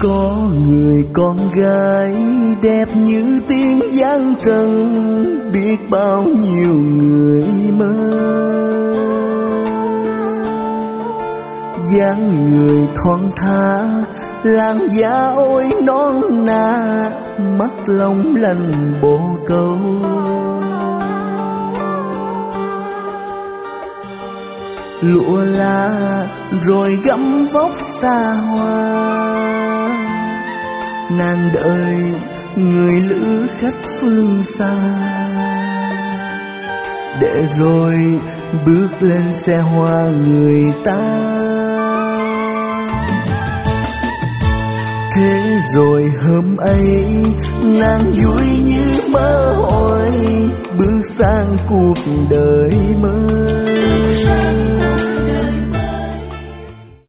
Có người con gái đẹp như tiên giang trần, biết bao nhiêu người mơ. Dáng người thon tha, làn da ôi non nà, mắt long lanh bồ câu. Lụa lá rồi gấm vóc xa hoa, nàng đợi người lữ khách phương xa, để rồi bước lên xe hoa người ta. Thế rồi hôm ấy nàng vui như mơ hồi, bước sang cuộc đời mới.